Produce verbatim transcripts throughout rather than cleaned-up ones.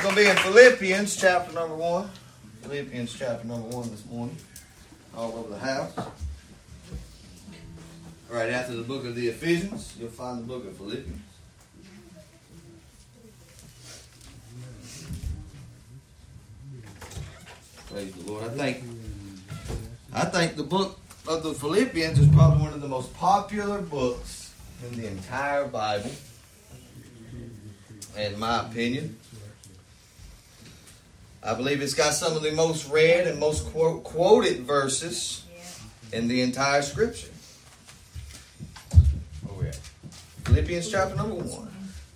going to be in Philippians chapter number one. Philippians chapter number one this morning. All over the house. Right after the book of the Ephesians, you'll find the book of Philippians. Praise the Lord. I think, I think the book of the Philippians is probably one of the most popular books in the entire Bible, in my opinion. I believe it's got some of the most read and most quote, quoted verses in the entire Scripture. Oh yeah. Philippians chapter number one.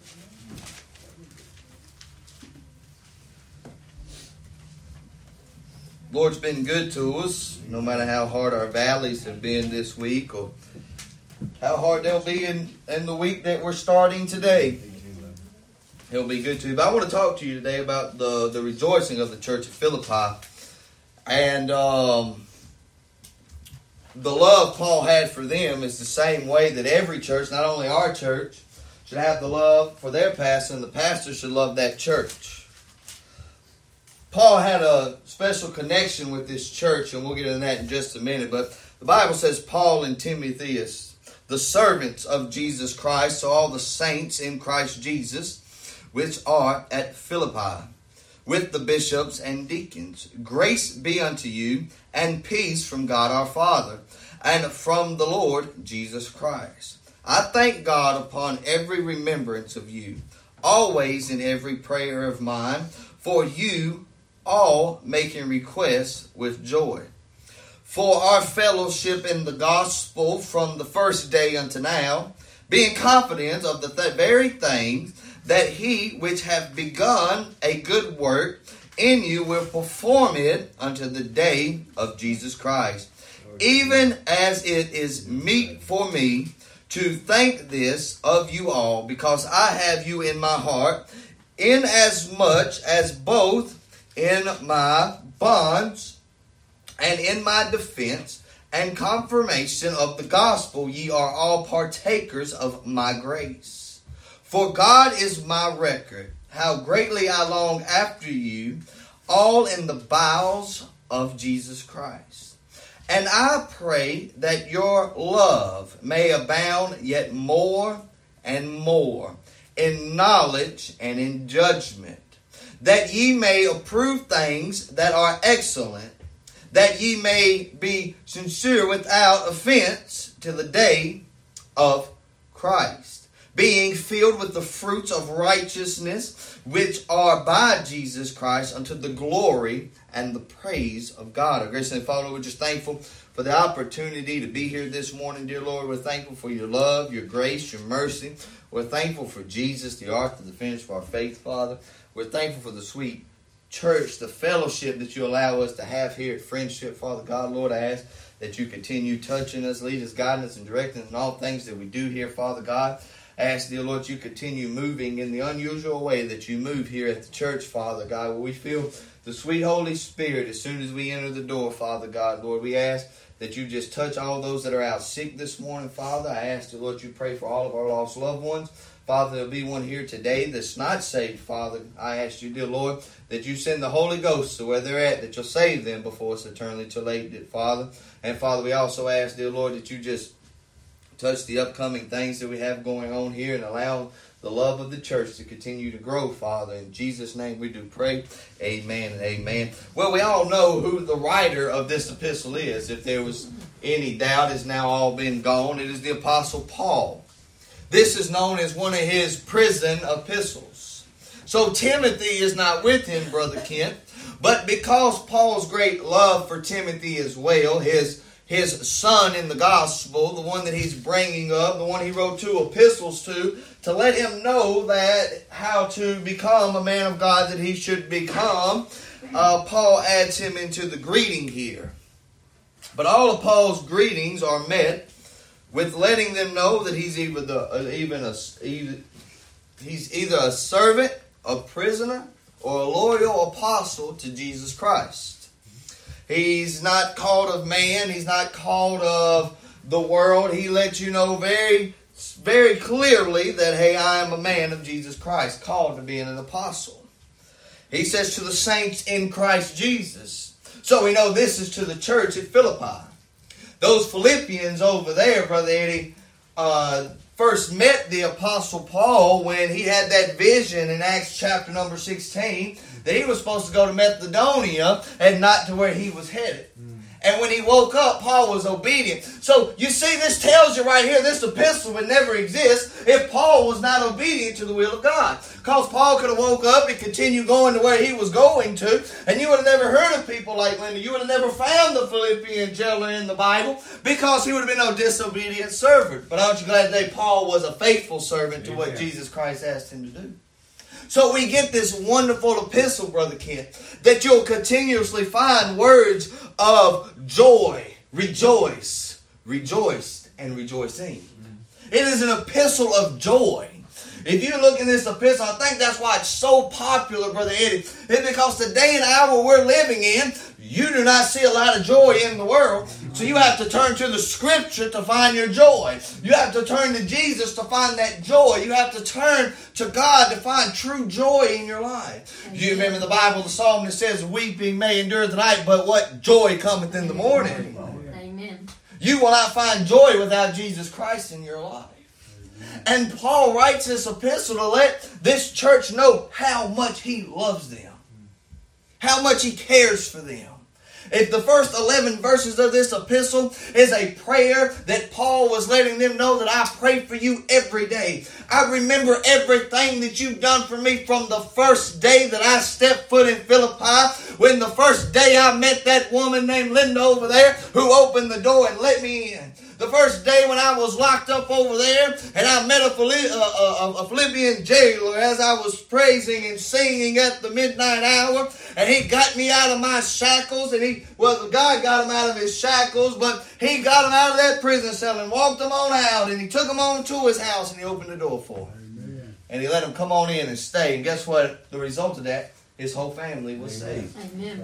Lord's been good to us, no matter how hard our valleys have been this week or how hard they'll be in, in the week that we're starting today. He'll be good to you. But I want to talk to you today about the, the rejoicing of the church of Philippi. And um, the love Paul had for them is the same way that every church, not only our church, should have the love for their pastor, and the pastor should love that church. Paul had a special connection with this church, and we'll get into that in just a minute. But the Bible says Paul and Timotheus, the servants of Jesus Christ, so all the saints in Christ Jesus, which are at Philippi, with the bishops and deacons. Grace be unto you, and peace from God our Father, and from the Lord Jesus Christ. I thank God upon every remembrance of you, always in every prayer of mine, for you all making requests with joy. For our fellowship in the gospel from the first day unto now, being confident of the th- very things that he which hath begun a good work in you will perform it unto the day of Jesus Christ. Even as it is meet for me to think this of you all, because I have you in my heart, inasmuch as both in my bonds and in my defense and confirmation of the gospel ye are all partakers of my grace. For God is my record, how greatly I long after you, all in the bowels of Jesus Christ. And I pray that your love may abound yet more and more in knowledge and in judgment, that ye may approve things that are excellent, that ye may be sincere without offense to the day of Christ, being filled with the fruits of righteousness, which are by Jesus Christ, unto the glory and the praise of God. Our gracious and Father, we're just thankful for the opportunity to be here this morning, dear Lord. We're thankful for your love, your grace, your mercy. We're thankful for Jesus, the author and the finisher of our faith, Father. We're thankful for the sweet church, the fellowship that you allow us to have here at Friendship, Father God. Lord, I ask that you continue touching us, lead us, guiding us, and directing us in all things that we do here, Father God. I ask, dear Lord, you continue moving in the unusual way that you move here at the church, Father God, where we feel the sweet Holy Spirit as soon as we enter the door, Father God. Lord, we ask that you just touch all those that are out sick this morning, Father. I ask, dear Lord, you pray for all of our lost loved ones. Father, there'll be one here today that's not saved, Father. I ask you, dear Lord, that you send the Holy Ghost to where they're at, that you'll save them before it's eternally too late, Father. And Father, we also ask, dear Lord, that you just touch the upcoming things that we have going on here and allow the love of the church to continue to grow, Father. In Jesus' name we do pray. Amen and amen. Well, we all know who the writer of this epistle is. If there was any doubt, it's now all been gone. It is the Apostle Paul. This is known as one of his prison epistles. So Timothy is not with him, Brother Kent. But because Paul's great love for Timothy as well, his His son in the gospel, the one that he's bringing up, the one he wrote two epistles to, to let him know that how to become a man of God that he should become, uh, Paul adds him into the greeting here. But all of Paul's greetings are met with letting them know that he's either the, uh, even a, either, he's either a servant, a prisoner, or a loyal apostle to Jesus Christ. He's not called of man. He's not called of the world. He lets you know very, very clearly that, hey, I am a man of Jesus Christ, called to being an apostle. He says to the saints in Christ Jesus. So we know this is to the church at Philippi. Those Philippians over there, Brother Eddie, uh, first met the Apostle Paul when he had that vision in Acts chapter number sixteen that he was supposed to go to Macedonia and not to where he was headed. And when he woke up, Paul was obedient. So you see, this tells you right here, this epistle would never exist if Paul was not obedient to the will of God. Because Paul could have woke up and continued going to where he was going to, and you would have never heard of people like Linda. You would have never found the Philippian jailer in the Bible because he would have been no disobedient servant. But aren't you glad today Paul was a faithful servant to what Jesus Christ asked him to do? So we get this wonderful epistle, Brother Kent, that you'll continuously find words of joy, rejoice, rejoiced, and rejoicing. It is an epistle of joy. If you look in this epistle, I think that's why it's so popular, Brother Eddie. It's because the day and hour we're living in, you do not see a lot of joy in the world. So you have to turn to the Scripture to find your joy. You have to turn to Jesus to find that joy. You have to turn to God to find true joy in your life. Do you remember the Bible, the psalm that says, weeping may endure the night, but what joy cometh in the morning. Amen. You will not find joy without Jesus Christ in your life. And Paul writes this epistle to let this church know how much he loves them. How much he cares for them. If the first eleven verses of this epistle is a prayer that Paul was letting them know that I pray for you every day. I remember everything that you've done for me from the first day that I stepped foot in Philippi. When the first day I met that woman named Linda over there who opened the door and let me in. The first day when I was locked up over there and I met a, Philipp- a, a, a Philippian jailer as I was praising and singing at the midnight hour, and he got me out of my shackles, and he, well, God got him out of his shackles, but he got him out of that prison cell and walked him on out, and he took him on to his house and he opened the door for him. Amen. And he let him come on in and stay, and guess what? The result of that, his whole family was Amen. saved. Amen.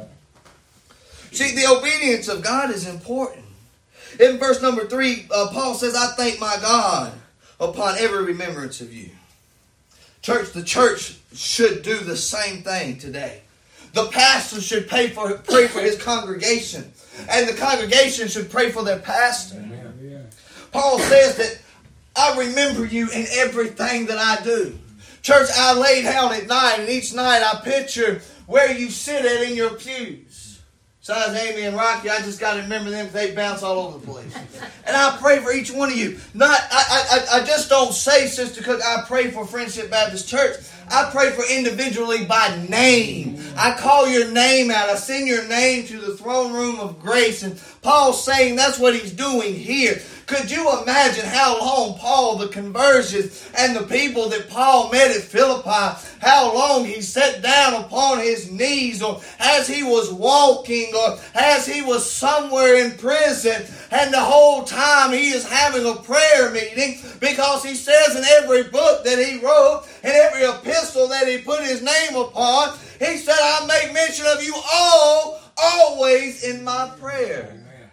See, the obedience of God is important. In verse number three, uh, Paul says, I thank my God upon every remembrance of you. Church, the church should do the same thing today. The pastor should pray for, pray for his congregation. And the congregation should pray for their pastor. Amen. Paul says that I remember you in everything that I do. Church, I lay down at night, and each night I picture where you sit at in your pews. Besides Amy and Rocky, I just got to remember them because they bounce all over the place. And I pray for each one of you. Not, I, I, I just don't say, Sister Cook, I pray for Friendship Baptist Church. I pray for individually by name. I call your name out. I send your name to the throne room of grace. And Paul's saying that's what he's doing here. Could you imagine how long Paul, the conversions, and the people that Paul met at Philippi, how long he sat down upon his knees, or as he was walking, or as he was somewhere in prison, and the whole time he is having a prayer meeting, because he says in every book that he wrote, and every epistle that he put his name upon, he said, I make mention of you all, always in my prayer.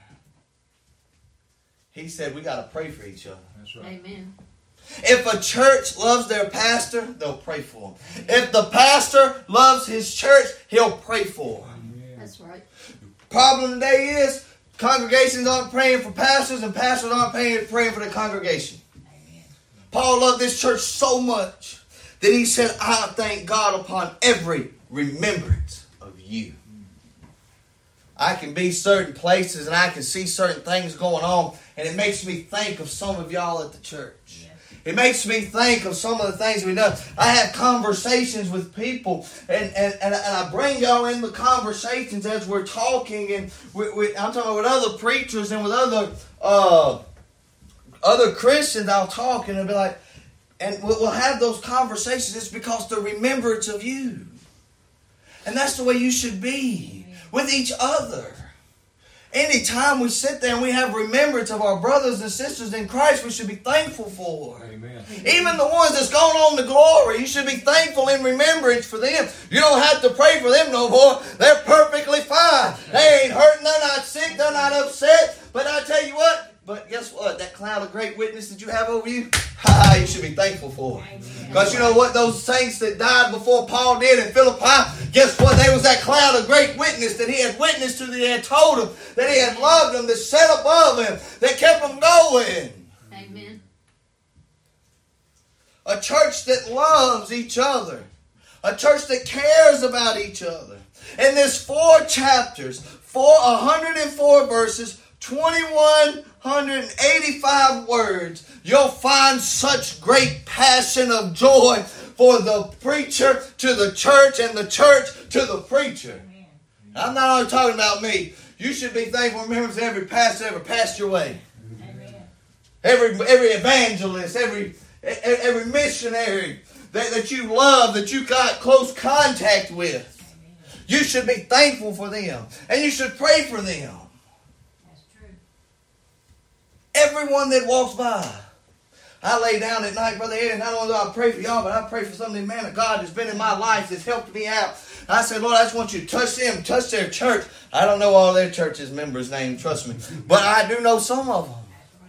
He said we got to pray for each other. That's right. Amen. If a church loves their pastor, they'll pray for him. If the pastor loves his church, he'll pray for him. That's right. Problem today is congregations aren't praying for pastors, and pastors aren't praying, praying for the congregation. Amen. Paul loved this church so much that he said, I thank God upon every remembrance of you. I can be certain places and I can see certain things going on, and it makes me think of some of y'all at the church. It makes me think of some of the things we know. I have conversations with people, and, and, and, and I bring y'all in the conversations as we're talking, and we, we, I'm talking with other preachers and with other uh, other Christians. I'll talk and I'll be like, and we'll, we'll have those conversations. It's because the remembrance of you, and that's the way you should be with each other. Anytime we sit there and we have remembrance of our brothers and sisters in Christ, we should be thankful for. Amen. Even the ones that's gone on to glory, you should be thankful in remembrance for them. You don't have to pray for them no more. They're perfectly fine. They ain't hurting, they're not sick, they're not upset. But I tell you what, But guess what? That cloud of great witness that you have over you, ha, you should be thankful for. Because you know what? Those saints that died before Paul did in Philippi, guess what? There was that cloud of great witness that he had witnessed to, that he had told them, that he had loved them, that sat above him, that kept them going. Amen. A church that loves each other. A church that cares about each other. In this four chapters, four, one hundred four verses, twenty-one eighty-five words, you'll find such great passion of joy for the preacher to the church and the church to the preacher. I'm not only talking about me. You should be thankful and remember every pastor ever passed your way. Every, every evangelist, every, every missionary that, that you love, that you got close contact with. You should be thankful for them. And you should pray for them. Everyone that walks by. I lay down at night, Brother Ed, and not only do I pray for y'all, but I pray for some of the man of God that's been in my life, that's helped me out. I said, Lord, I just want you to touch them, touch their church. I don't know all their church's members' names, trust me. But I do know some of them.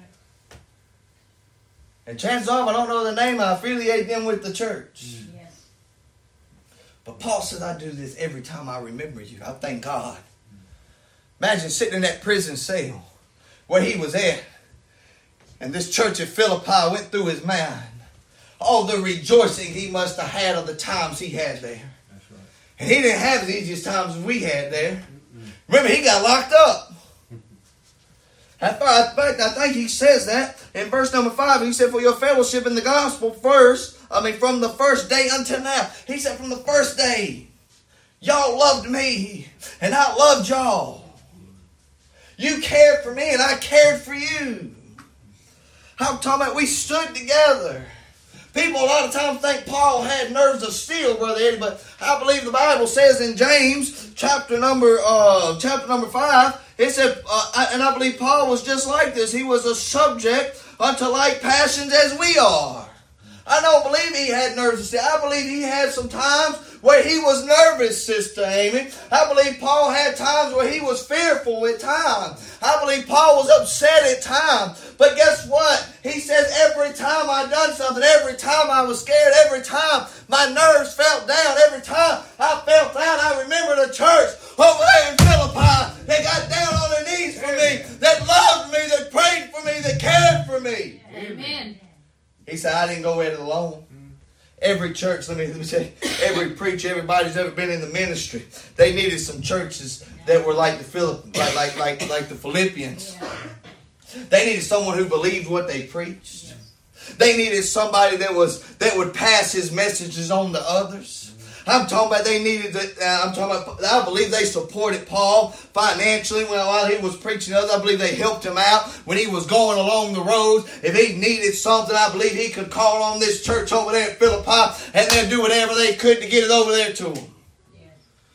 And chances are, if I don't know the name, I affiliate them with the church. Yes. But Paul says, I do this every time I remember you. I thank God. Imagine sitting in that prison cell where he was at. And this church at Philippi went through his mind. All the rejoicing he must have had of the times he had there. That's right. And he didn't have the easiest times as we had there. Mm-mm. Remember, he got locked up. In fact, I think he says that in verse number five. He said, for your fellowship in the gospel first, I mean, from the first day until now. He said, from the first day, y'all loved me, and I loved y'all. You cared for me, and I cared for you. I'm talking about we stood together. People a lot of times think Paul had nerves of steel, Brother Eddie, but I believe the Bible says in James chapter number uh, chapter number five, it said, uh, and I believe Paul was just like this. He was a subject unto like passions as we are. I don't believe he had nerves of steel. I believe he had some times where he was nervous, Sister Amy. I believe Paul had times where he was fearful at times. I believe Paul was upset at times. But guess what? He says every time I done something, every time I was scared, every time my nerves felt down, every time I felt down, I remember the church over there in Philippi that got down on their knees for me, that loved me, that prayed for me, that cared for me. Amen. He said, I didn't go at it alone. Every church, let me, let me say, every preacher, everybody who's ever been in the ministry, they needed some churches that were like the Philipp, like, like, like, like the Philippians. They needed someone who believed what they preached. They needed somebody that was that would pass his messages on to others. I'm talking about they needed to, uh, I'm talking about, I believe they supported Paul financially while he was preaching to others. I believe they helped him out when he was going along the roads. If he needed something, I believe he could call on this church over there at Philippi and they'd do whatever they could to get it over there to him. Yes.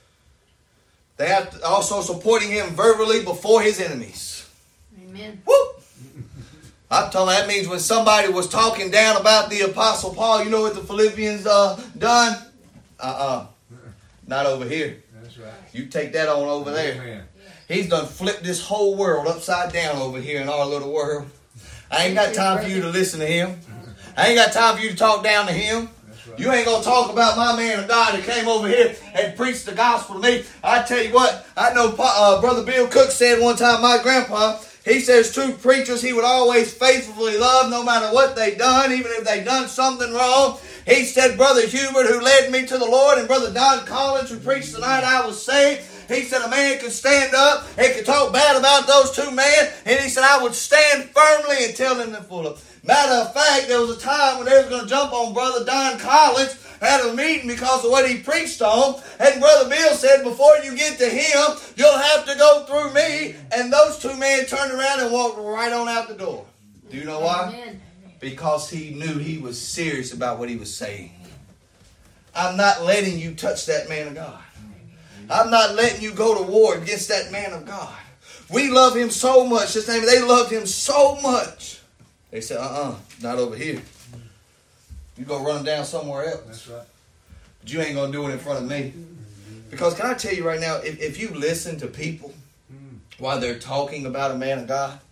They have also supporting him verbally before his enemies. Amen. Woo! I'm telling you, that means when somebody was talking down about the Apostle Paul, you know what the Philippians uh, done? Uh-uh. Not over here. That's right. You take that on over there. Amen. He's done flipped this whole world upside down over here in our little world. I ain't got time for you to listen to him. I ain't got time for you to talk down to him. Right. You ain't going to talk about my man of God that came over here and preached the gospel to me. I tell you what, I know uh, Brother Bill Cook said one time, my grandpa, he says true preachers he would always faithfully love no matter what they done, even if they done something wrong. He said, Brother Hubert, who led me to the Lord, and Brother Don Collins, who preached the night I was saved, he said a man could stand up and could talk bad about those two men, and he said I would stand firmly and tell them they're full of. Matter of fact, there was a time when they was going to jump on Brother Don Collins at a meeting because of what he preached on, and Brother Bill said, before you get to him, you'll have to go through me, and those two men turned around and walked right on out the door. Do you know why? Amen. Because he knew he was serious about what he was saying. I'm not letting you touch that man of God. I'm not letting you go to war against that man of God. We love him so much. His name, they loved him so much. They said, uh-uh, not over here. You go run down somewhere else. That's right. But you ain't going to do it in front of me. Because can I tell you right now, if, if you listen to people while they're talking about a man of God,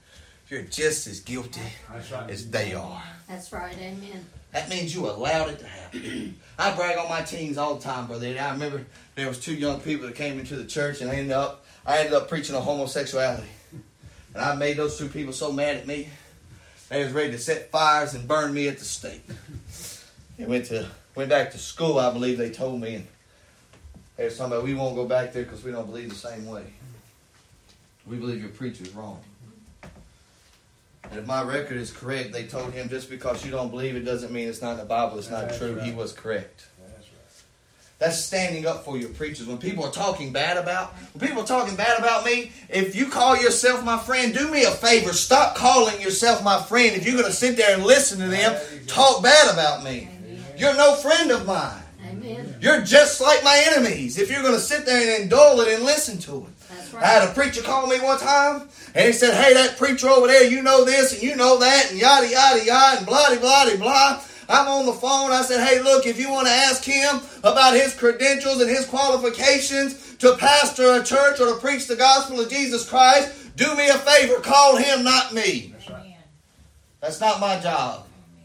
you're just as guilty right. as they are. That's right. Amen. That means you allowed it to happen. I brag on my teens all the time, brother Eddie. I remember there was two young people that came into the church, and I ended up, I ended up preaching on homosexuality. And I made those two people so mad at me, they was ready to set fires and burn me at the stake. They went to went back to school, I believe they told me, and they were talking about, we won't go back there because we don't believe the same way. We believe your preacher's wrong. And if my record is correct, they told him, just because you don't believe it doesn't mean it's not in the Bible, it's not That's true. right. He was correct. That's right. That's standing up for your preachers. When people are talking bad about, when people are talking bad about me, if you call yourself my friend, do me a favor. Stop calling yourself my friend. If you're going to sit there and listen to them talk bad about me, Amen. you're no friend of mine. Amen. You're just like my enemies if you're going to sit there and indulge it and listen to it. That's I had right. a preacher call me one time, and he said, hey, that preacher over there, you know this, and you know that, and yada, yada, yada, and blah, blah, blah. I'm on the phone. I said, hey, look, if you want to ask him about his credentials and his qualifications to pastor a church or to preach the gospel of Jesus Christ, do me a favor. Call him, not me. That's right. That's not my job.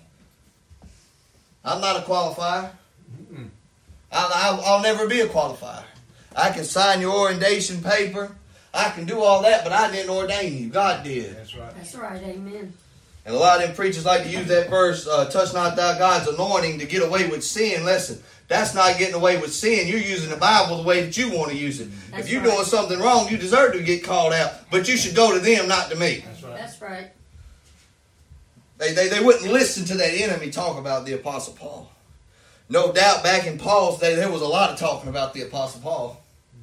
I'm not a qualifier. I'll, I'll, I'll never be a qualifier. I can sign your ordination paper. I can do all that, but I didn't ordain you. God did. That's right. That's right. Amen. And a lot of them preachers like to use that verse, uh, touch not thou God's anointing, to get away with sin. Listen, that's not getting away with sin. You're using the Bible the way that you want to use it. That's if you're right. doing something wrong, you deserve to get called out. But you should go to them, not to me. That's right. That's right. They, they, they wouldn't listen to that enemy talk about the Apostle Paul. No doubt back in Paul's day, there was a lot of talking about the Apostle Paul.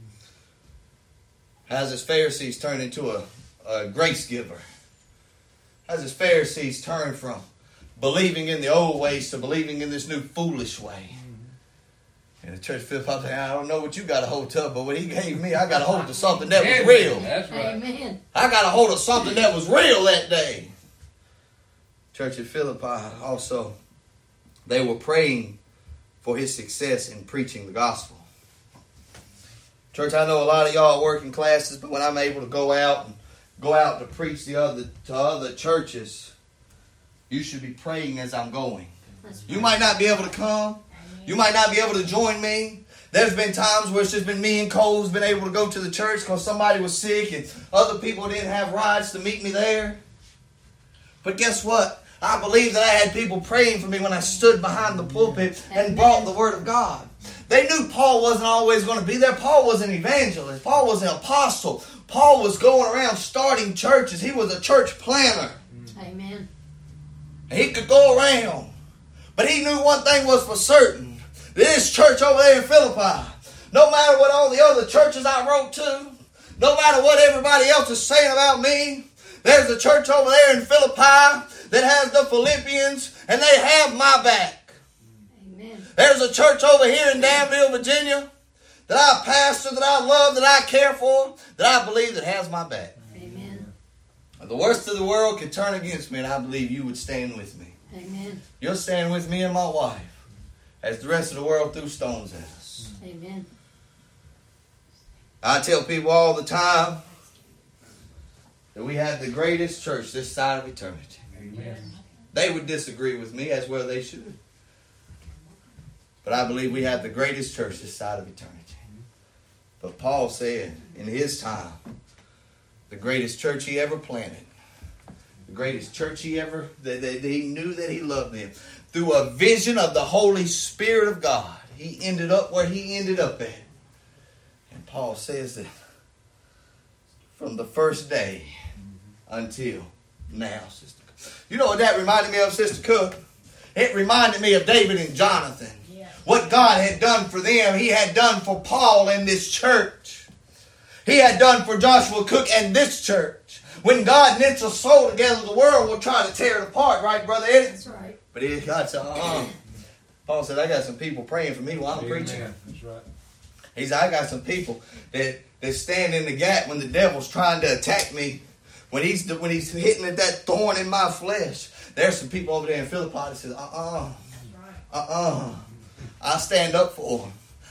How's his Pharisees turned into a, a grace giver? How's his Pharisees turned from believing in the old ways to believing in this new foolish way? And the church Philippi said, I don't know what you got a hold of, but what he gave me, I got a hold of something that was real. That's right. Amen. I got a hold of something that was real that day. Church at Philippi also, they were praying for his success in preaching the gospel. Church, I know a lot of y'all work in classes, but when I'm able to go out and go out to preach the other to other churches, you should be praying as I'm going. That's You right. might not be able to come. You might not be able to join me. There's been times where it's just been me and Cole's been able to go to the church because somebody was sick and other people didn't have rides to meet me there. But guess what? I believe that I had people praying for me when I stood behind the pulpit and brought the Word of God. They knew Paul wasn't always going to be there. Paul was an evangelist. Paul was an apostle. Paul was going around starting churches. He was a church planner. Amen. And he could go around. But he knew one thing was for certain. This church over there in Philippi, no matter what all the other churches I wrote to, no matter what everybody else is saying about me, there's a church over there in Philippi that has the Philippians, and they have my back. Amen. There's a church over here in Danville, Virginia, that I pastor, that I love, that I care for, that I believe that has my back. Amen. The worst of the world could turn against me, and I believe you would stand with me. Amen. You'll stand with me and my wife as the rest of the world threw stones at us. Amen. I tell people all the time that we have the greatest church this side of eternity. Amen. They would disagree with me, as well they should. But I believe we have the greatest church this side of eternity. But Paul said in his time, the greatest church he ever planted, the greatest church he ever, that, that he knew that he loved them. Through a vision of the Holy Spirit of God, he ended up where he ended up at. And Paul says that from the first day until now, Sister Cook. You know what that reminded me of, Sister Cook? It reminded me of David and Jonathan. Yeah. What God had done for them, he had done for Paul and this church. He had done for Joshua Cook and this church. When God knits a soul together, the world will try to tear it apart, right, Brother Eddie? That's right. But he, God said, uh-uh. Paul said, I got some people praying for me while I'm Amen. preaching. That's right. He said, I got some people that, that stand in the gap when the devil's trying to attack me. When he's when he's hitting at that thorn in my flesh. There's some people over there in Philippi that says, uh-uh. Uh-uh. I stand up for them.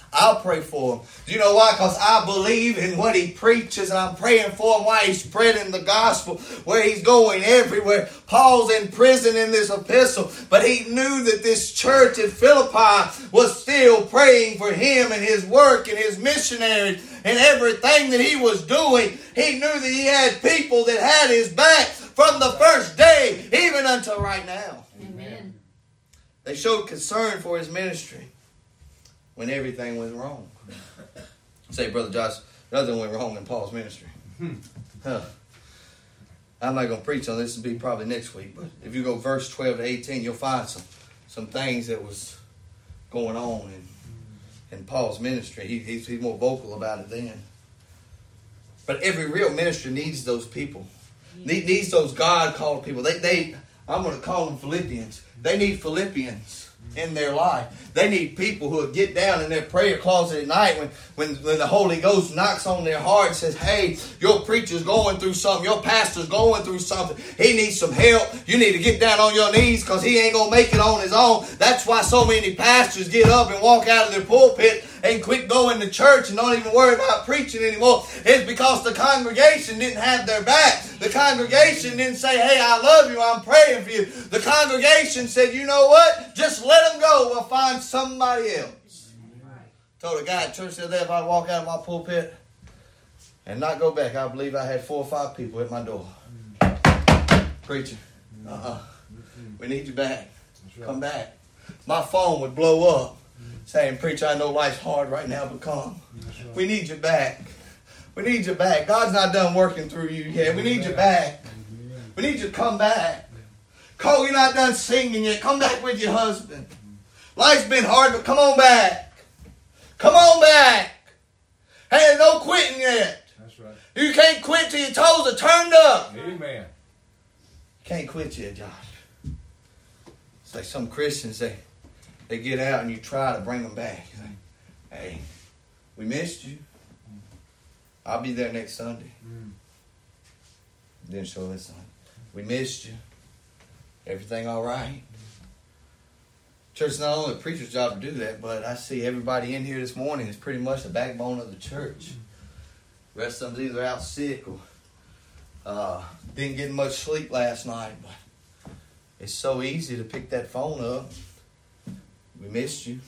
I'll pray for him. Do you know why? Because I believe in what he preaches, and I'm praying for him while he's spreading the gospel, where he's going everywhere. Paul's in prison in this epistle, but he knew that this church at Philippi was still praying for him and his work and his missionaries and everything that he was doing. He knew that he had people that had his back from the first day, even until right now. Amen. They showed concern for his ministry when everything went wrong. Say, Brother Josh, nothing went wrong in Paul's ministry. Huh. I'm not going to preach on this. It'll be probably next week. But if you go verse twelve to eighteen, you'll find some, some things that was going on in, in Paul's ministry. He, he's, he's more vocal about it then. But every real ministry needs those people. Need, needs those God-called people. They, they, I'm going to call them Philippians. They need Philippians in their life. They need people who will get down in their prayer closet at night when, when, when the Holy Ghost knocks on their heart and says, hey, your preacher's going through something. Your pastor's going through something. He needs some help. You need to get down on your knees because he ain't going to make it on his own. That's why so many pastors get up and walk out of their pulpit and quit going to church and don't even worry about preaching anymore. It's because the congregation didn't have their back. The congregation didn't say, hey, I love you, I'm praying for you. The congregation said, you know what? Just let them go. We'll find somebody else. Told a guy at church the other day, if I walk out of my pulpit and not go back, I believe I had four or five people at my door. Preacher, uh-uh. We need you back. Come back. My phone would blow up saying, preacher, I know life's hard right now, but come. We need you back. We need you back. God's not done working through you yet. We need you back. We need you to come back. Cole, you're not done singing yet. Come back with your husband. Life's been hard, but come on back. Come on back. Hey, no quitting yet. That's right. You can't quit till your toes are turned up. Amen. Can't quit yet, Josh. It's like some Christians, they, they get out and you try to bring them back. You're like, hey, we missed you. I'll be there next Sunday. Mm. Didn't show this Sunday. We missed you. Everything all right? Church is not only a preacher's job to do that, but I see everybody in here this morning is pretty much the backbone of the church. The rest of them's either out sick or uh, didn't get much sleep last night. But it's so easy to pick that phone up. We missed you.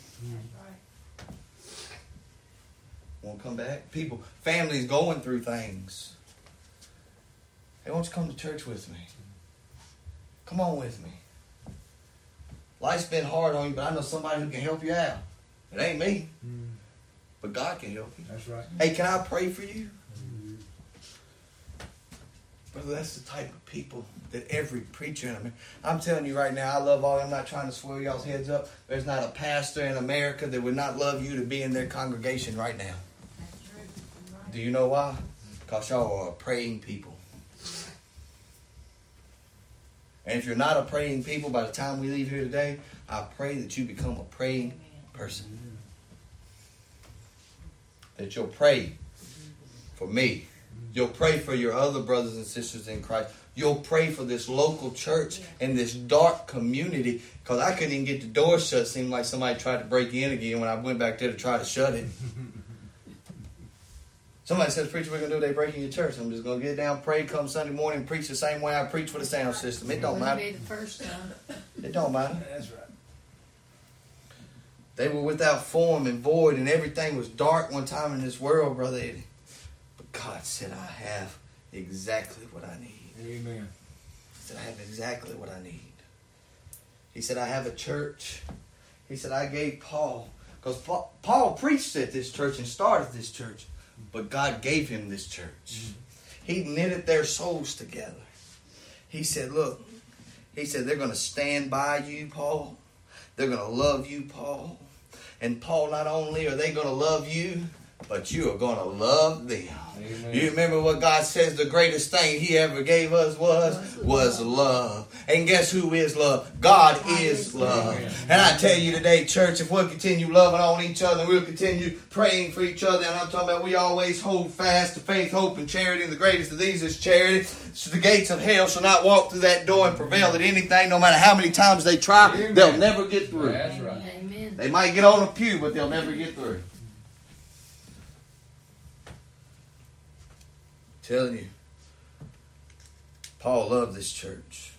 Want to come back? People, families going through things. Hey, why don't you come to church with me? Come on with me. Life's been hard on you, but I know somebody who can help you out. It ain't me, mm. but God can help you. That's right. Hey, can I pray for you? Mm. Brother, that's the type of people that every preacher in America. I'm telling you right now, I love all. I'm not trying to swell y'all's heads up. There's not a pastor in America that would not love you to be in their congregation right now. Do you know why? Because y'all are praying people. And if you're not a praying people, by the time we leave here today, I pray that you become a praying person. That you'll pray for me. You'll pray for your other brothers and sisters in Christ. You'll pray for this local church and this dark community. Because I couldn't even get the door shut. It seemed like somebody tried to break in again when I went back there to try to shut it. Somebody says, preacher, we're going to do they break in your church. I'm just going to get down, pray, come Sunday morning, preach the same way I preach for the sound system. It don't matter. Be the first time. It don't matter. That's right. They were without form and void, and everything was dark one time in this world, Brother Eddie. But God said, I have exactly what I need. Amen. He said, I have exactly what I need. He said, I have a church. He said, I gave Paul, because Paul, Paul preached at this church and started this church. But God gave him this church. He knitted their souls together. He said, look, he said, they're going to stand by you, Paul. They're going to love you, Paul. And Paul, not only are they going to love you, but you are going to love them. Amen. You remember what God says the greatest thing he ever gave us was? Was love. And guess who is love? God is love. Amen. And I tell you today, church, if we'll continue loving on each other, we'll continue praying for each other, and I'm talking about we always hold fast to faith, hope, and charity, and the greatest of these is charity. So the gates of hell shall not walk through that door and prevail at anything, no matter how many times they try. Amen. They'll never get through. That's right. Amen. They might get on a pew, but they'll never get through. telling you, Paul loved this church.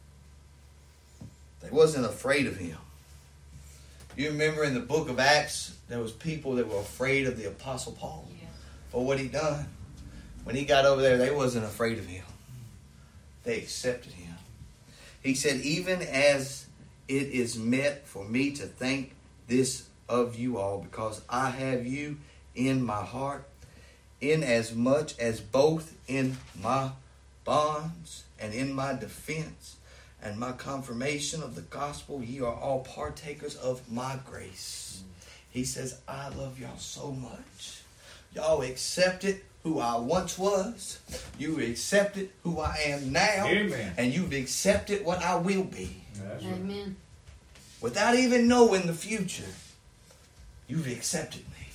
They wasn't afraid of him. You remember in the book of Acts, there was people that were afraid of the Apostle Paul yeah. for what he done. When he got over there, they wasn't afraid of him. They accepted him. He said, even as it is meet for me to think this of you all, because I have you in my heart, inasmuch as both in my bonds and in my defense and my confirmation of the gospel, ye are all partakers of my grace. He says, I love y'all so much. Y'all accepted who I once was. You accepted who I am now. Amen. And you've accepted what I will be. That's Amen. right. Without even knowing the future, you've accepted me.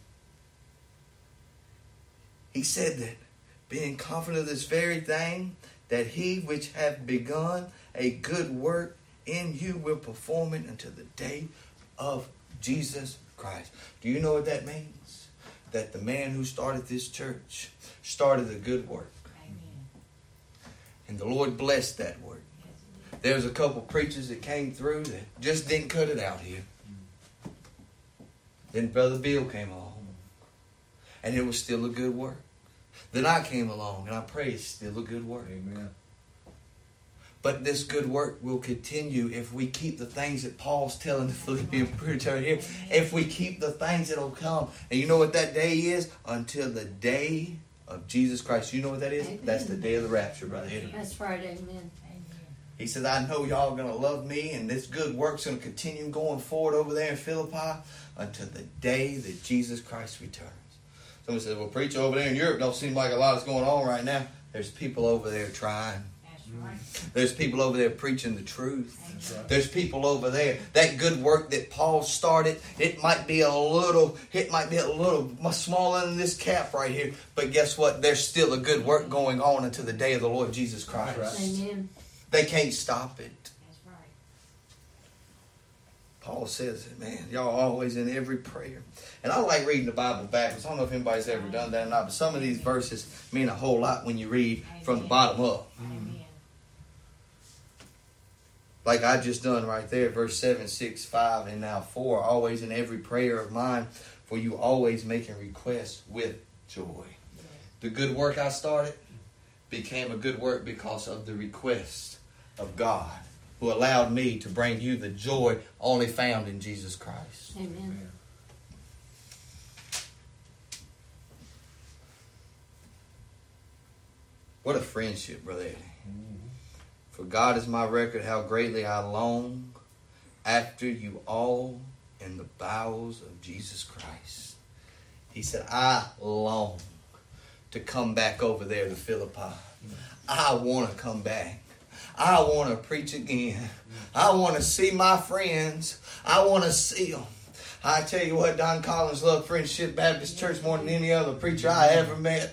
He said that, being confident of this very thing, that he which hath begun a good work in you will perform it until the day of Jesus Christ. Do you know what that means? That the man who started this church started a good work. Amen. And the Lord blessed that work. There was a couple preachers that came through that just didn't cut it out here. Then Brother Bill came along. And it was still a good work. Then I came along, and I pray it's still a good work. Amen. But this good work will continue if we keep the things that Paul's telling the Philippian preacher here. If we keep the things that will come. And you know what that day is? Until the day of Jesus Christ. You know what that is? Amen. That's the day of the rapture, Brother Eddie. That's right. Amen. He says, I know y'all are going to love me, and this good work's going to continue going forward over there in Philippi until the day that Jesus Christ returns. Somebody says, well, preacher, over there in Europe don't seem like a lot is going on right now. There's people over there trying. That's right. There's people over there preaching the truth. That's right. There's people over there. That good work that Paul started, it might be a little, it might be a little smaller than this cap right here. But guess what? There's still a good work going on until the day of the Lord Jesus Christ. That's right. Amen. They can't stop it. That's right. Paul says it, man. Y'all are always in every prayer. And I like reading the Bible backwards. I don't know if anybody's ever done that or not, but some of these verses mean a whole lot when you read from the bottom up. Amen. Like I just done right there, verse seven, six, five, and now four. Always in every prayer of mine, for you always making requests with joy. The good work I started became a good work because of the request of God, who allowed me to bring you the joy only found in Jesus Christ. Amen. What a friendship, Brother Eddie. For God is my record, how greatly I long after you all in the bowels of Jesus Christ. He said, I long to come back over there to Philippi. I want to come back. I want to preach again. I want to see my friends. I want to see them. I tell you what, Don Collins loved Friendship Baptist Church more than any other preacher I ever met.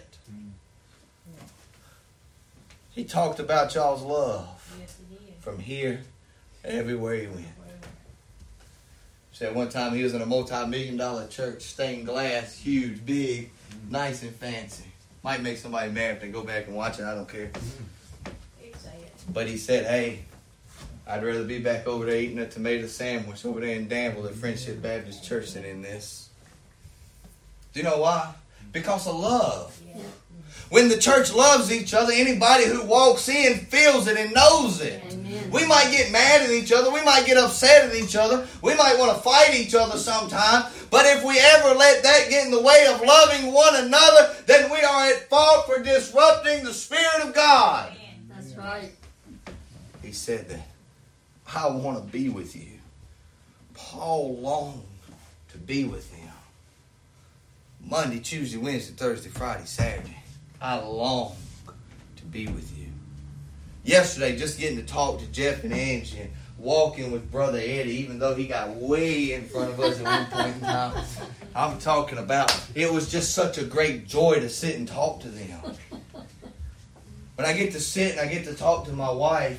He talked about y'all's love Yes, it is. from here to everywhere he went. Said one time he was in a multi-million dollar church, stained glass, huge, big, nice and fancy. Might make somebody mad if they go back and watch it. I don't care. It's it. But he said, hey, I'd rather be back over there eating a tomato sandwich over there in Danville at Friendship Baptist Church than in this. Do you know why? Because of love. Yeah. When the church loves each other, anybody who walks in feels it and knows it. Amen. We might get mad at each other. We might get upset at each other. We might want to fight each other sometime. But if we ever let that get in the way of loving one another, then we are at fault for disrupting the Spirit of God. That's right. He said that. I want to be with you. Paul longed to be with them. Monday, Tuesday, Wednesday, Thursday, Friday, Saturday. I long to be with you. Yesterday, just getting to talk to Jeff and Angie and walking with Brother Eddie, even though he got way in front of us at one point in time. I'm talking about, it was just such a great joy to sit and talk to them. When I get to sit and I get to talk to my wife and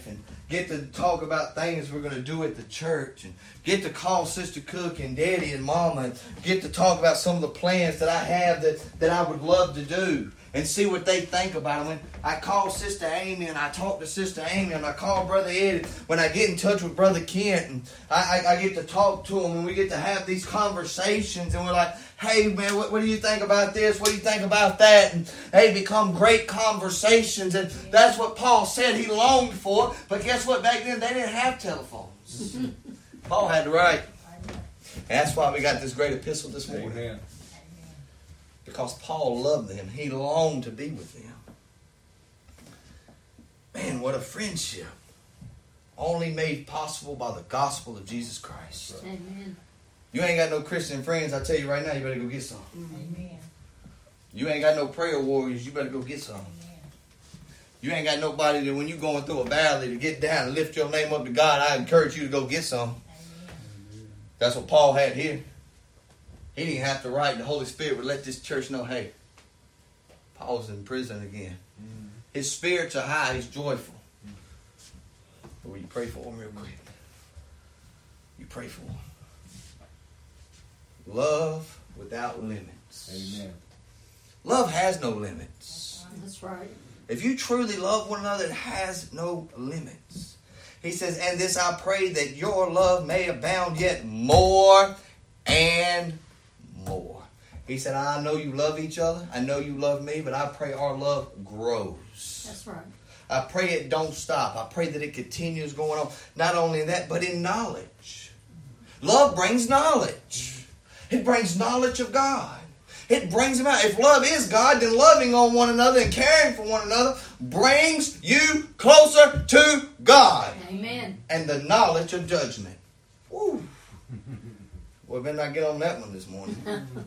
get to talk about things we're going to do at the church, and get to call Sister Cook and Daddy and Mama, and get to talk about some of the plans that I have that, that I would love to do, and see what they think about them. When I call Sister Amy, and I talk to Sister Amy, and I call Brother Ed, when I get in touch with Brother Kent, and I, I, I get to talk to them, and we get to have these conversations, and we're like, hey man, what, what do you think about this? What do you think about that? And they become great conversations, and that's what Paul said he longed for. But guess what? Back then they didn't have telephones. Paul had to write. And that's why we got this great epistle this morning. Amen. Because Paul loved them. He longed to be with them. Man, what a friendship. Only made possible by the gospel of Jesus Christ. Amen. You ain't got no Christian friends, I tell you right now, you better go get some. Amen. You ain't got no prayer warriors, you better go get some. Amen. You ain't got nobody that when you're going through a valley to get down and lift your name up to God, I encourage you to go get some. Amen. That's what Paul had here. He didn't have to write. The Holy Spirit would let this church know, hey, Paul's in prison again. Mm-hmm. His spirits are high. He's joyful. But will you pray for him real quick? You pray for him. Love without limits. Amen. Love has no limits. That's right. If you truly love one another, it has no limits. He says, and this I pray that your love may abound yet more and more. He said, I know you love each other. I know you love me, but I pray our love grows. That's right. I pray it don't stop. I pray that it continues going on. Not only in that, but in knowledge. Love brings knowledge. It brings knowledge of God. It brings him out. If love is God, then loving on one another and caring for one another brings you closer to God. Amen. And the knowledge of judgment. Woo. Well, better not get on that one this morning.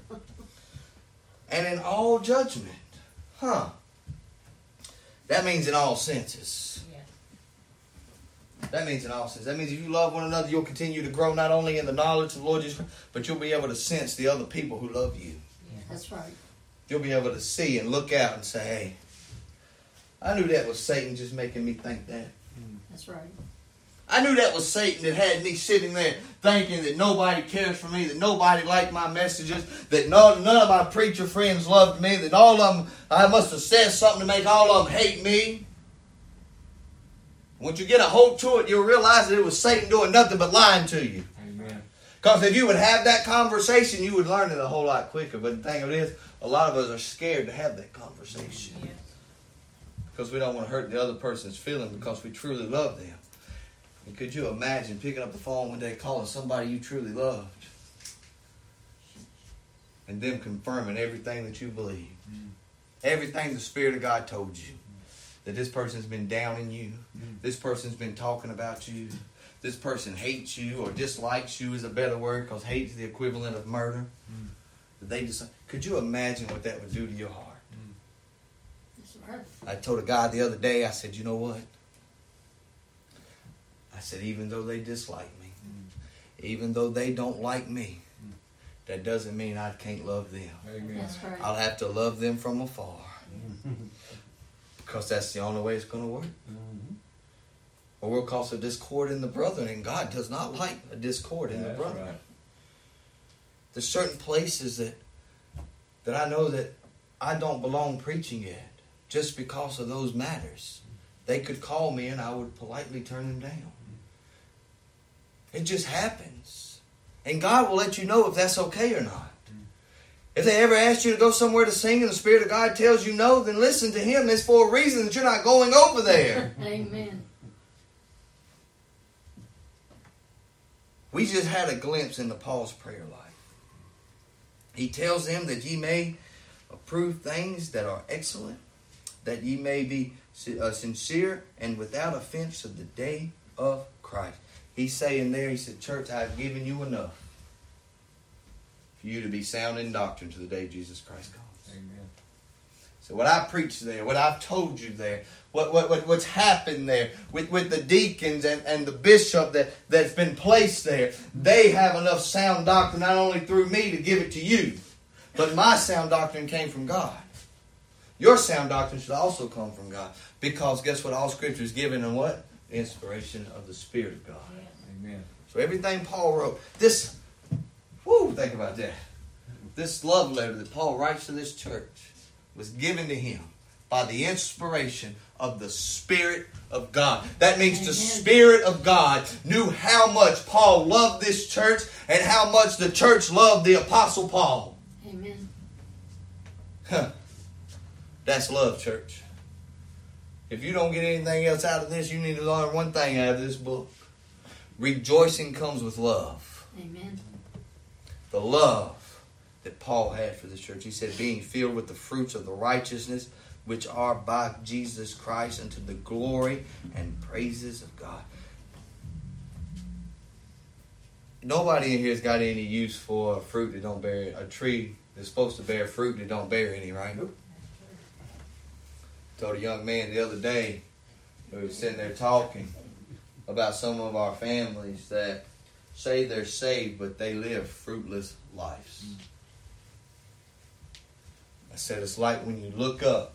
And in all judgment. Huh. That means in all senses. Yeah. That means in all senses. That means if you love one another, you'll continue to grow not only in the knowledge of the Lord Jesus Christ, but you'll be able to sense the other people who love you. That's right. You'll be able to see and look out and say, hey, I knew that was Satan just making me think that. That's right. I knew that was Satan that had me sitting there thinking that nobody cares for me, that nobody liked my messages, that no, none of my preacher friends loved me, that all of them, I must have said something to make all of them hate me. Once you get a hold to it, you'll realize that it was Satan doing nothing but lying to you. Amen. Because if you would have that conversation, you would learn it a whole lot quicker. But the thing of it is, a lot of us are scared to have that conversation. Yes. Because we don't want to hurt the other person's feelings because we truly love them. And could you imagine picking up the phone one day, calling somebody you truly loved, and them confirming everything that you believe, Mm. everything the Spirit of God told you, that this person's been downing you, Mm. this person's been talking about you, this person hates you or dislikes you is a better word because hate is the equivalent of murder. Mm. That they just, could you imagine what that would do to your heart? That's right. I told a guy the other day, I said, you know what? I said, even though they dislike me, Mm. even though they don't like me, that doesn't mean I can't love them. Amen. That's right. I'll have to love them from afar. Because that's the only way it's going to work. Mm-hmm. Or we'll cause a discord in the brethren, and God does not like a discord in the That's brethren. right. There's certain places that that I know that I don't belong preaching at just because of those matters. They could call me and I would politely turn them down. It just happens. And God will let you know if that's okay or not. If they ever ask you to go somewhere to sing and the Spirit of God tells you no, then listen to Him. It's for a reason that you're not going over there. Amen. We just had a glimpse into Paul's prayer life. He tells them that ye may approve things that are excellent, that ye may be uh, sincere and without offense of the day of Christ. He's saying there, he said, church, I've given you enough for you to be sound in doctrine to the day Jesus Christ comes. Amen. So what I preached there, what I've told you there, what, what, what what's happened there with, with the deacons and, and the bishop that, that's been placed there, they have enough sound doctrine not only through me to give it to you, but my sound doctrine came from God. Your sound doctrine should also come from God. Because guess what? All Scripture is given in what? inspiration of the Spirit of God. Amen. So everything Paul wrote, this, whoo, think about that. This love letter that Paul writes to this church was given to him by the inspiration of the Spirit of God. That means the Spirit of God knew how much Paul loved this church and how much the church loved the Apostle Paul. Amen. Huh. That's love, church. If you don't get anything else out of this, you need to learn one thing out of this book. Rejoicing comes with love. Amen. The love that Paul had for this church. He said, being filled with the fruits of the righteousness which are by Jesus Christ unto the glory and praises of God. Nobody in here has got any use for a fruit that don't bear, a tree that's supposed to bear fruit that don't bear any, right? Nope. Told a young man the other day, we were sitting there talking about some of our families that say they're saved, but they live fruitless lives. I said, it's like when you look up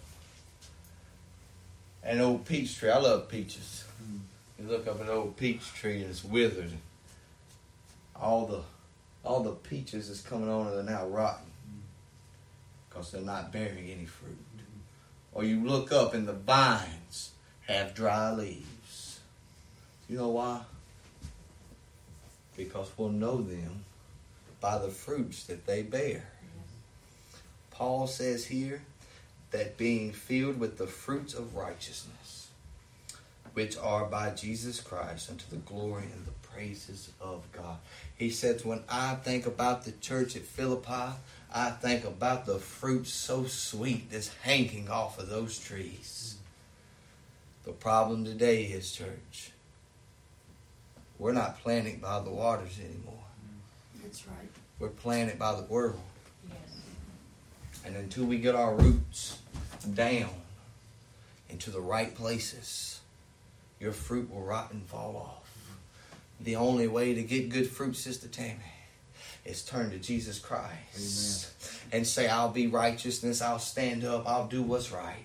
an old peach tree. I love peaches. You look up an old peach tree and it's withered. All the all the peaches that's coming on are now rotten because they're not bearing any fruit. Or you look up and the vines have dry leaves. You know why? Because we'll know them by the fruits that they bear. Paul says here that being filled with the fruits of righteousness, which are by Jesus Christ unto the glory and the praises of God. He says, when I think about the church at Philippi, I think about the fruit so sweet that's hanging off of those trees. The problem today is, church, we're not planted by the waters anymore. That's right. We're planted by the world. Yes. And until we get our roots down into the right places, your fruit will rot and fall off. The only way to get good fruit, Sister Tammy, is turn to Jesus Christ. Amen. And say, I'll be righteousness, I'll stand up, I'll do what's right.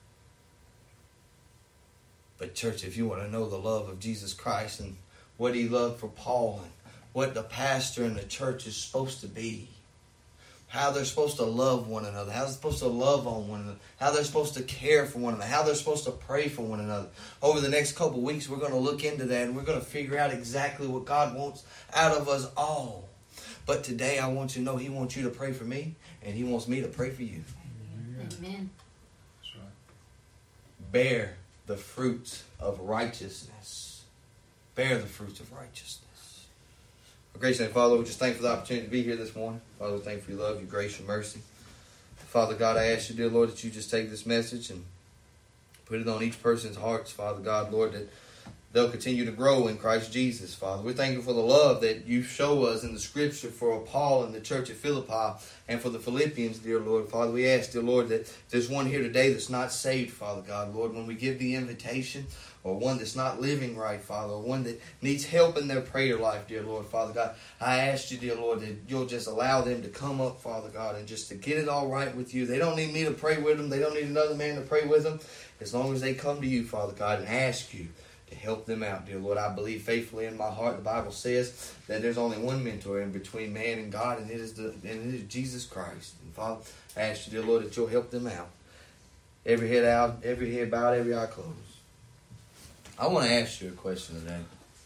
But church, if you want to know the love of Jesus Christ and what he loved for Paul and what the pastor and the church is supposed to be, how they're supposed to love one another, how they're supposed to love on one another, how they're supposed to care for one another, how they're supposed to pray for one another. Over the next couple of weeks, we're going to look into that and we're going to figure out exactly what God wants out of us all. But today, I want you to know he wants you to pray for me and he wants me to pray for you. Amen. Amen. That's right. Bear the fruits of righteousness. Bear the fruits of righteousness. Our gracious and Father, we just thank you for the opportunity to be here this morning. Father, we thank you for your love, your grace, your mercy. Father God, I ask you, dear Lord, that you just take this message and put it on each person's hearts, Father God, Lord, that they'll continue to grow in Christ Jesus, Father. We thank you for the love that you show us in the Scripture for Paul and the church at Philippi and for the Philippians, dear Lord. Father, we ask, dear Lord, that there's one here today that's not saved, Father God, Lord. When we give the invitation, or one that's not living right, Father, or one that needs help in their prayer life, dear Lord, Father God, I ask you, dear Lord, that you'll just allow them to come up, Father God, and just to get it all right with you. They don't need me to pray with them. They don't need another man to pray with them. As long as they come to you, Father God, and ask you to help them out, dear Lord. I believe faithfully in my heart, the Bible says that there's only one mentor in between man and God, and it is the and it is Jesus Christ. And Father, I ask you, dear Lord, that you'll help them out. Every head out, every head bowed, every eye closed. I want to ask you a question today.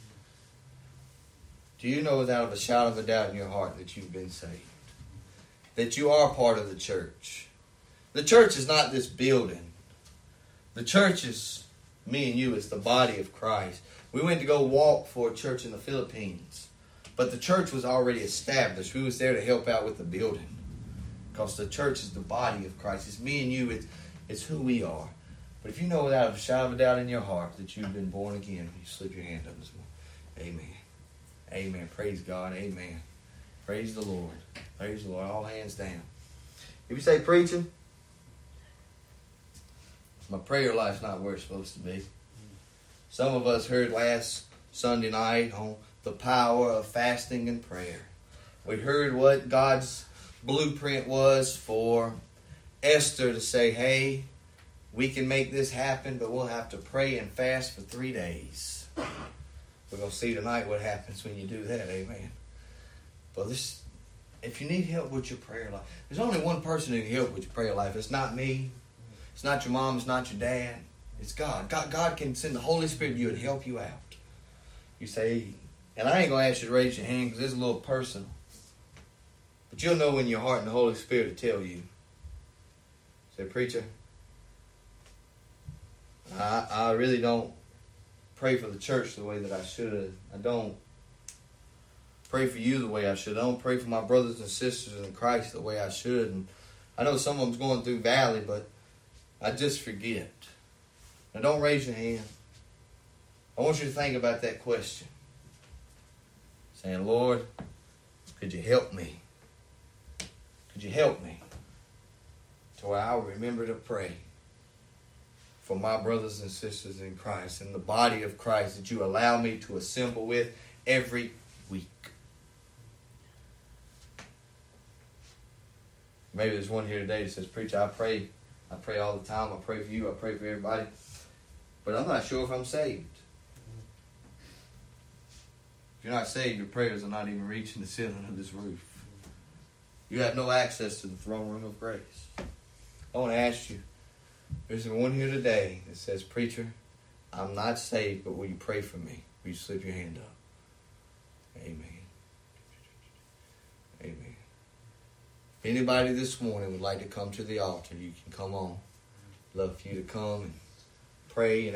Do you know without a shadow of a doubt in your heart that you've been saved? That you are part of the church? The church is not this building. The church is me and you. It's the body of Christ. We went to go walk for a church in the Philippines, but the church was already established. We was there to help out with the building because the church is the body of Christ. It's me and you. It's, it's who we are. But if you know without a shadow of a doubt in your heart that you've been born again, you slip your hand up this morning. Amen. Amen. Praise God. Amen. Praise the Lord. Praise the Lord. All hands down. If you say preaching, my prayer life's not where it's supposed to be. Some of us heard last Sunday night on the power of fasting and prayer. We heard what God's blueprint was for Esther to say, hey, we can make this happen, but we'll have to pray and fast for three days. We're going to see tonight what happens when you do that. Amen. But this, if you need help with your prayer life, there's only one person who can help with your prayer life. It's not me. It's not your mom. It's not your dad. It's God. God, God can send the Holy Spirit to you and help you out. You say, and I ain't going to ask you to raise your hand because it's a little personal. But you'll know in your heart and the Holy Spirit to tell you. Say, preacher, I, I really don't pray for the church the way that I should. I don't pray for you the way I should. I don't pray for my brothers and sisters in Christ the way I should. And I know some of them's going through valley, but I just forget. Now don't raise your hand. I want you to think about that question. Saying, Lord, could you help me? Could you help me to where I'll remember to pray for my brothers and sisters in Christ and the body of Christ that you allow me to assemble with every week? Maybe there's one here today that says, preacher, I pray. I pray all the time. I pray for you. I pray for everybody. But I'm not sure if I'm saved. If you're not saved, your prayers are not even reaching the ceiling of this roof. You have no access to the throne room of grace. I want to ask you, there's one here today that says, preacher, I'm not saved, but will you pray for me? Will you slip your hand up? Amen. Amen. If anybody this morning would like to come to the altar, you can come on. Love for you to come and pray and